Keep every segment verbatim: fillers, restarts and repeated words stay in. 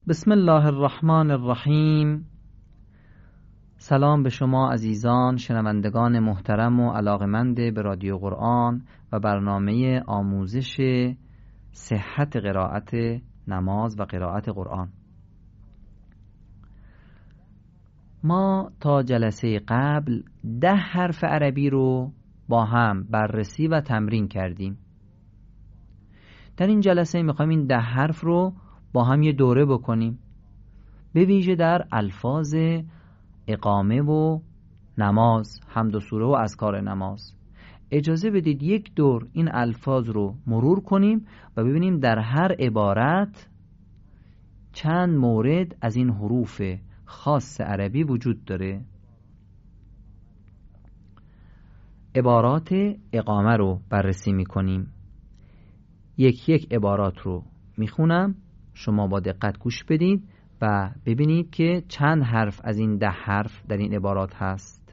بسم الله الرحمن الرحیم. سلام به شما عزیزان شنوندگان محترم و علاقمند به رادیو قرآن و برنامه آموزش صحت قرائت نماز و قرائت قرآن. ما تا جلسه قبل ده حرف عربی رو با هم بررسی و تمرین کردیم. در این جلسه میخوایم این ده حرف رو با هم یه دوره بکنیم، به ویژه در الفاظ اقامه و نماز، حمد و سوره و اذکار نماز. اجازه بدید یک دور این الفاظ رو مرور کنیم و ببینیم در هر عبارت چند مورد از این حروف خاص عربی وجود داره. عبارات اقامه رو بررسی میکنیم. یک یک عبارات رو میخونم، شما با دقت گوش بدید و ببینید که چند حرف از این ده حرف در این عبارات هست.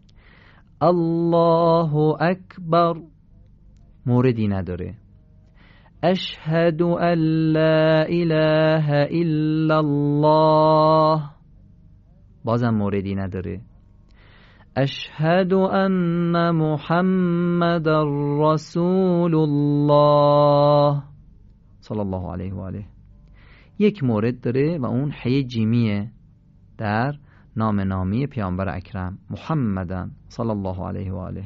الله اکبر موردی نداره. اشهد ان لا اله الا الله بازم موردی نداره. اشهد ان محمد رسول الله صلی الله علیه و آله. یک مورد داره و اون حی جیمیه در نام نامی پیامبر اکرم محمدن صلی الله علیه و آله.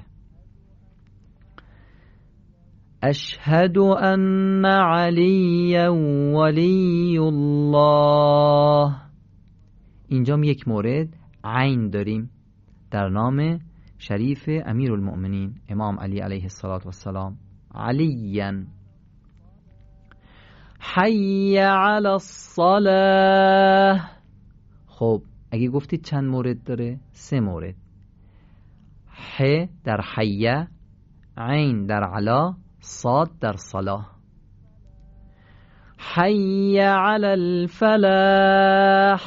اشهد ان علی ولی الله. اینجا یک مورد عین داریم در نام شریف امیرالمؤمنین امام علی علیه السلام علیاً. حی علی الصلاة. خب اگه گفتید چند مورد داره؟ سه مورد. ح در حیه، عین در علا، صاد در صلاح. حی علی الفلاح.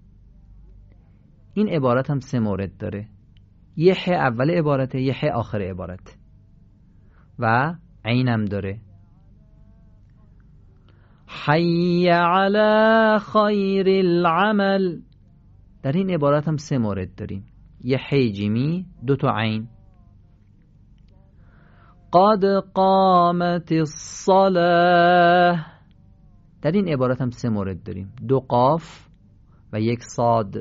این عبارت هم سه مورد داره. یه ح اول عبارته، یه ح آخر عبارت و عینم داره. حی علی خیر العمل. در این عبارت هم سه مورد داریم. یه حی جیمی، دو تا عین. قد قامت الصلاة. در این عبارت هم سه مورد داریم. دو قاف و یک صاد.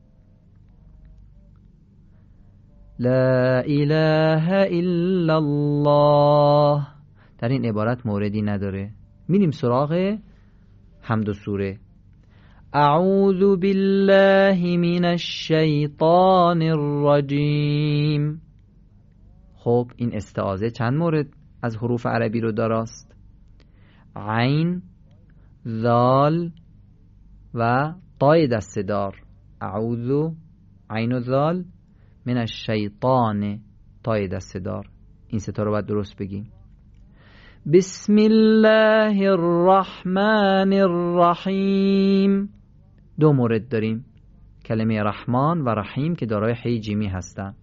لا اله الا الله. در این عبارت موردی نداره. میریم سراغ حمد و سوره. اعوذ بالله من الشیطان الرجیم. خب این استعاذه چند مورد از حروف عربی رو داراست؟ عین، ذال و طای دسته‌دار. اعوذ عین و ذال من الشیطان طای دسته‌دار. این ستا رو باید درست بگیم. بسم الله الرحمن الرحیم. دو مورد داریم، کلمه رحمان و رحیم که دارای حی جیمی هستند.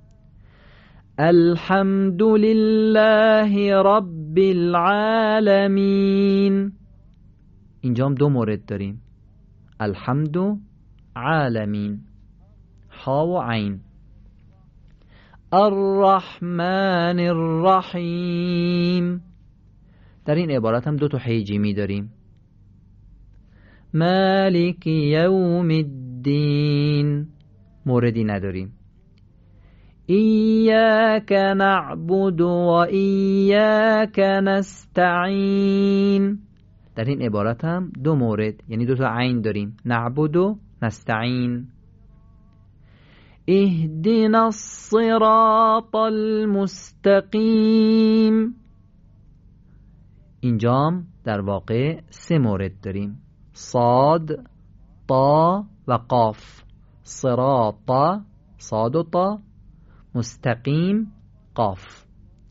الحمد لله رب العالمین. اینجا هم دو مورد داریم، الحمد عالمین، ها و عین. الرحمن الرحیم. در این عبارت هم دو تا حی جیمی داریم. مالک یوم الدین موردی نداریم. ایاک نعبد و ایاک نستعین. در این عبارت هم دو مورد، یعنی دو تا عین داریم، نعبد و نستعین. اهدنا الصراط المستقیم. اینجام در واقع سه مورد داریم، صاد، طا و قاف. صراط، صاد و طا، مستقیم، قاف.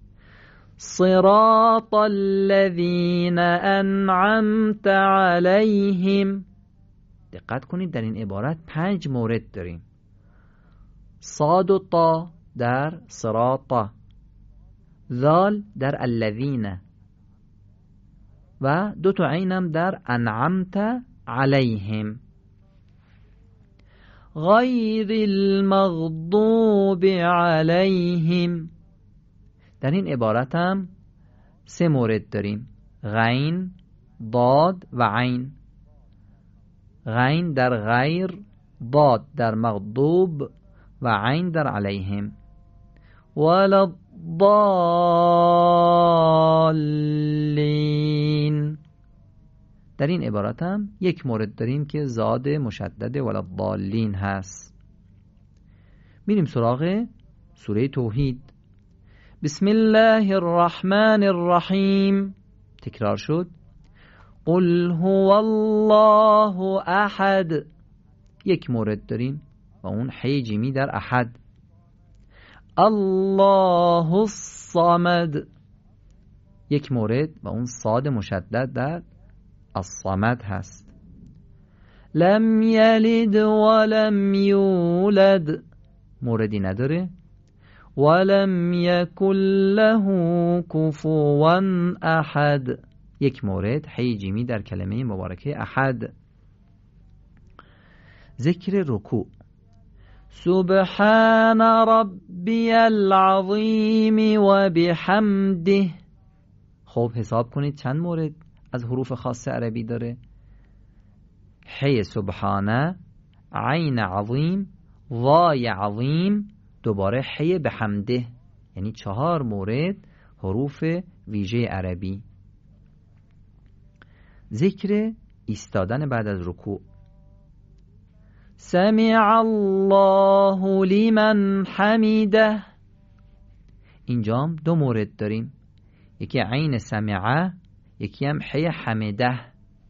صراط الذین انعمت علیهم. دقت کنید در این عبارت پنج مورد داریم. صاد و طا در صراط، ذال در الذین و دو تا عینم در انعمت علیهم غیر المغضوب علیهم. در این عبارت هم سه مورد داریم: غین، ضاد و عین. غین در غیر، ضاد در مغضوب و عین در علیهم. ولا الضالین. در این عبارت هم یک مورد داریم که زاد مشدد ولا الضالین هست. میریم سراغ سوره توحید. بسم الله الرحمن الرحیم. تکرار شد. قل هو الله احد. یک مورد داریم و اون حی جیمی در احد. الله الصمد. یک مورد و اون صاد مشدد در الصمد هست. لم یلد ولم یولد. موردی نداره. ولم یکن له کفوا احد. یک مورد حی جیمی در کلمه مبارکه احد. ذکر رکوع. سبحان ربی العظیم و بحمده. خب حساب کنید چند مورد از حروف خاص عربی داره؟ حی سبحانه، عین عظیم، وای عظیم، دوباره حی بحمده، یعنی چهار مورد حروف ویژه عربی. ذکر ایستادن بعد از رکوع. سمع الله لمن حمیده. اینجام دو مورد داریم، یکی عین سمعه، یکی هم حی حمده.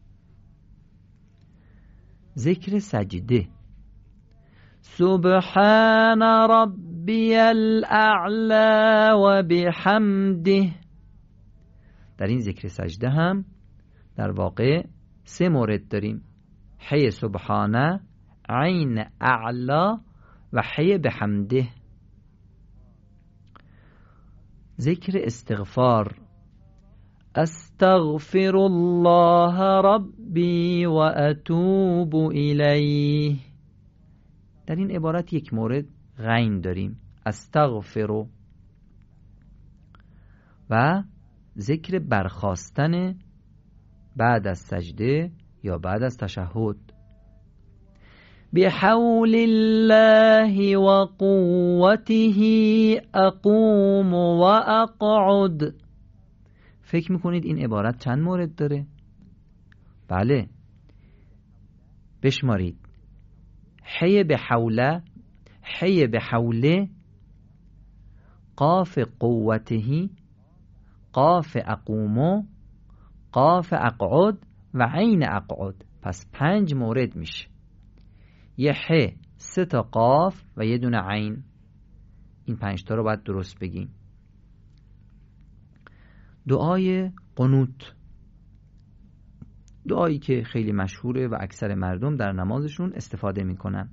ذکر سجده. سبحان ربی الاعلی و بحمده. در این ذکر سجده هم در واقع سه مورد داریم: حی سبحانه، عین اعلا و حی بحمده. ذکر استغفار. استغفر الله ربی و اتوب الیه. در این عبارت یک مورد غین داریم، استغفر. و ذکر برخاستن بعد از سجده یا بعد از تشهد. بحول الله و قوته اقوم و اقعد. فکر میکنید این عبارت چند مورد داره؟ بله، بشمارید. حی بحوله، حی بحوله، قاف قوته، قاف اقوم، قاف اقعد و عین اقعد. پس پنج مورد میشه. یه ح، سه تا قاف و یه دونه عین. این پنج تا رو باید درست بگیم. دعای قنوت، دعایی که خیلی مشهوره و اکثر مردم در نمازشون استفاده میکنن.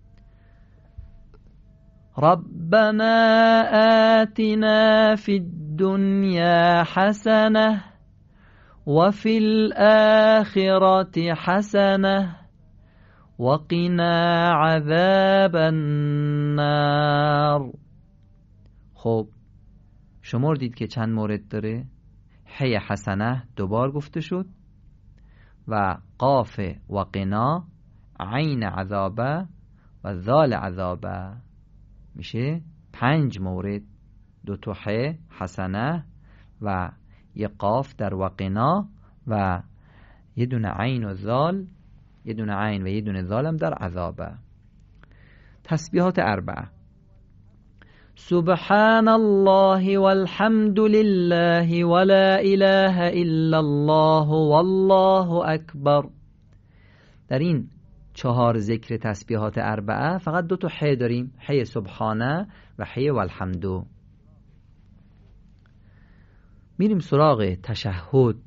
ربنا آتنا فی الدنیا حسنه و فی الآخرة حسنه وقنا عذاب النار. خب شمردید که چند مورد داره؟ حی حسنه دوبار گفته شد و قاف وقنا، عین عذابه و ذال عذابه. میشه پنج مورد. دو تا حی حسنه و یه قاف در وقنا و یه دونه عین و ذال، یه دونه عین و یه دونه ذالم در عذابه. تسبیحات اربعه. سبحان الله والحمد لله ولا اله الا الله والله اکبر. در این چهار ذکر تسبیحات اربعه فقط دو تا حی داریم، حی سبحانه و حی والحمدو. میریم سراغ تشهد.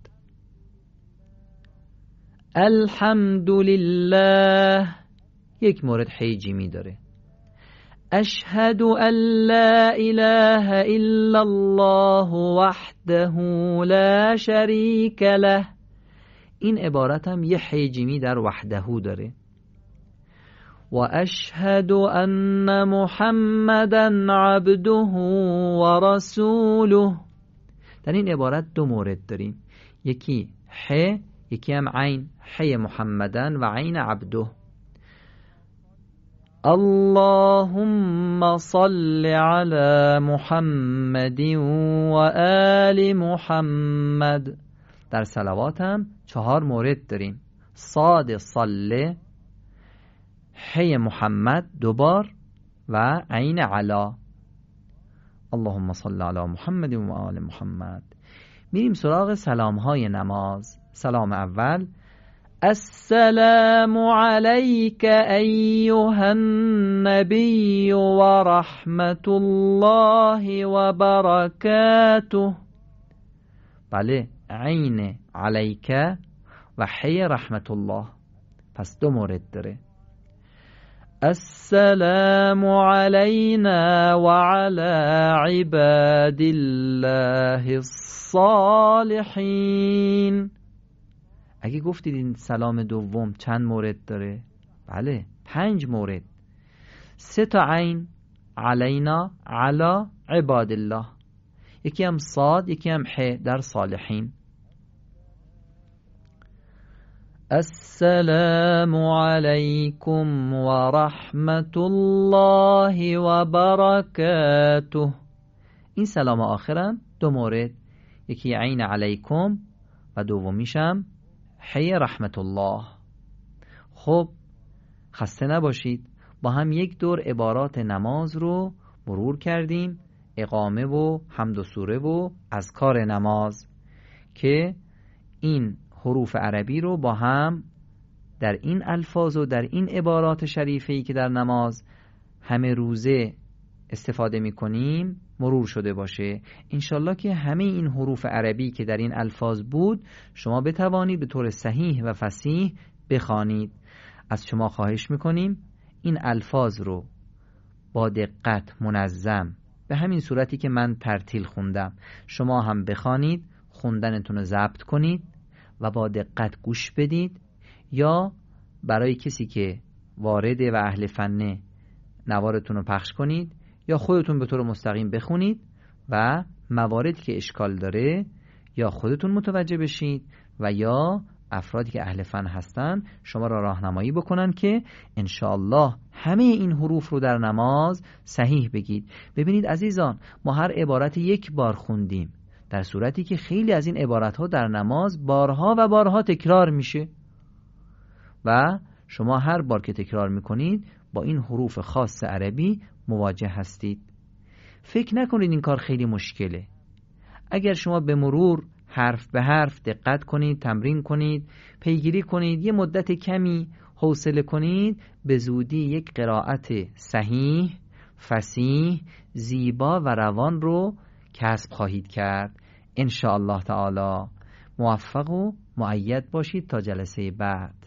الحمد لله، یک مورد حی جیمی داره. اشهد ان لا اله الا الله وحده لا شریک له این عبارت هم یه حیجیمی در وحدهو داره. و اشهد ان محمدا عبده و رسوله. در این عبارت دو مورد داریم، یکی ح، یکی هم عین. ح محمدن و عین عبده. اللهم صل علی محمد و آل محمد. در صلوات هم چهار مورد داریم، صاد صله، ح محمد دوبار و عین علا. اللهم صل علی محمد و آل محمد. میریم سراغ سلام های نماز. سلام اول: السلام علیک ایها النبی و رحمت الله و برکاته. بله، عین علیک و حی رحمت الله، پس دو مورد داره. السلام علینا و علی عباد الله الصالحین. اگه گفتید این سلام دوم چند مورد داره؟ بله، پنج مورد. سه تا عین، علینا، علی عباد الله، یکی هم صاد، یکی هم ح در صالحین. السلام علیکم و رحمت الله و برکاته. این سلام آخرم دو مورد، یکی عین علیکم و دومیشم حی رحمت الله. خب خسته نباشید، با هم یک دور عبارات نماز رو مرور کردیم، اقامه و حمد و سوره و اذکار نماز، که این حروف عربی رو با هم در این الفاظ و در این عبارات شریفه‌ای که در نماز همه روزه استفاده می کنیم مرور شده باشه. انشالله که همه این حروف عربی که در این الفاظ بود شما بتوانید به طور صحیح و فصیح بخوانید. از شما خواهش میکنیم این الفاظ رو با دقت منظم به همین صورتی که من ترتیل خوندم شما هم بخوانید، خوندنتون رو ضبط کنید و با دقت گوش بدید، یا برای کسی که وارده و اهل فنه نوارتون رو پخش کنید، یا خودتون به طور مستقیم بخونید و مواردی که اشکال داره یا خودتون متوجه بشید و یا افرادی که اهل فن هستن شما را راهنمایی بکنن که انشاءالله همه این حروف رو در نماز صحیح بگید. ببینید عزیزان، ما هر عبارت یک بار خوندیم، در صورتی که خیلی از این عبارت ها در نماز بارها و بارها تکرار میشه و شما هر بار که تکرار میکنید با این حروف خاص عربی مواجه هستید. فکر نکنید این کار خیلی مشکله. اگر شما به مرور حرف به حرف دقت کنید، تمرین کنید، پیگیری کنید، یه مدت کمی حوصله کنید، به زودی یک قرائت صحیح، فصیح، زیبا و روان رو کسب خواهید کرد. ان شاء الله تعالی موفق و مؤید باشید تا جلسه بعد.